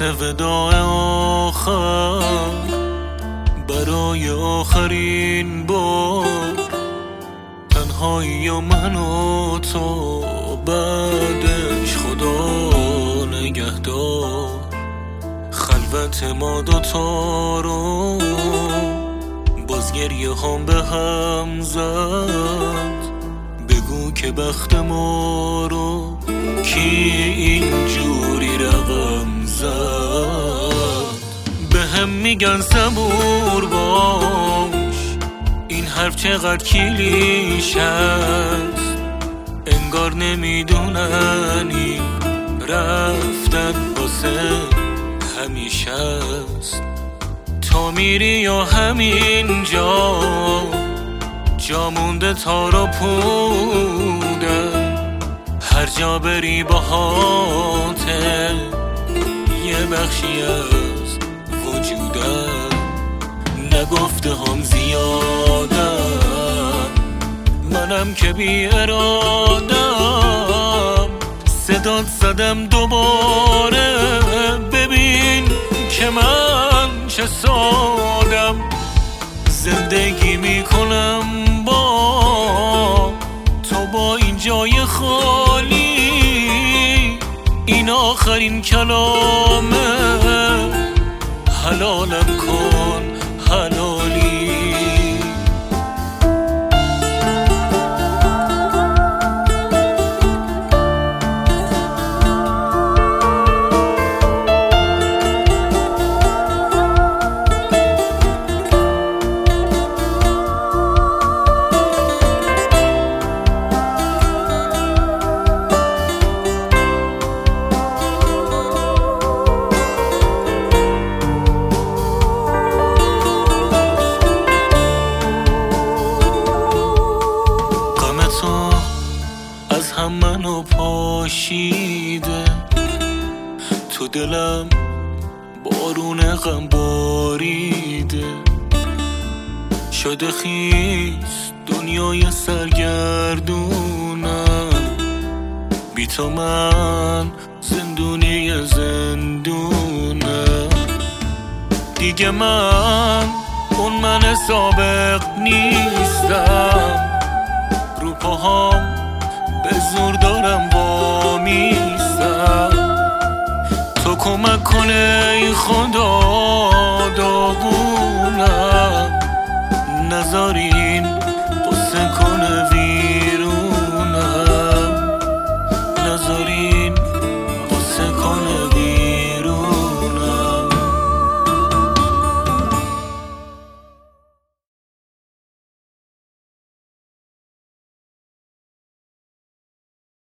مثل وداع آخر برای آخرین بار، تنهایی و من و تو، بعدش خدا نگهدار. خلوت ما دوتا رو باز گریه هم به هم زد. بگو که بخت ما رو کی اینجوری رقم زد. به هم میگن صبور باش، این حرف چقدر کلیش هست. انگار نمیدونن این رفتن واسه همیشه است. تا میری یا همین جا مونده تار و پودم. هر جا بری باهاته یه بخشی از وجودم. نگفته هم زیادم، منم که بی ارادم. صدات زدم دوباره، ببین که من چه سادم. زندگی میکنم با تو، با این جای خالی. این آخرین کلامه، حلالم کن حلالی. از هم منو پاشیده، تو دلم بارون غم باریده. شده خیس دنیای سرگردونم، بی تو من زندونی زندونم. دیگه من اون من سابق نیستم، رو پاهام به زور دارم وامیستم. تو کمک کنه ای خدا، داغونم نذاری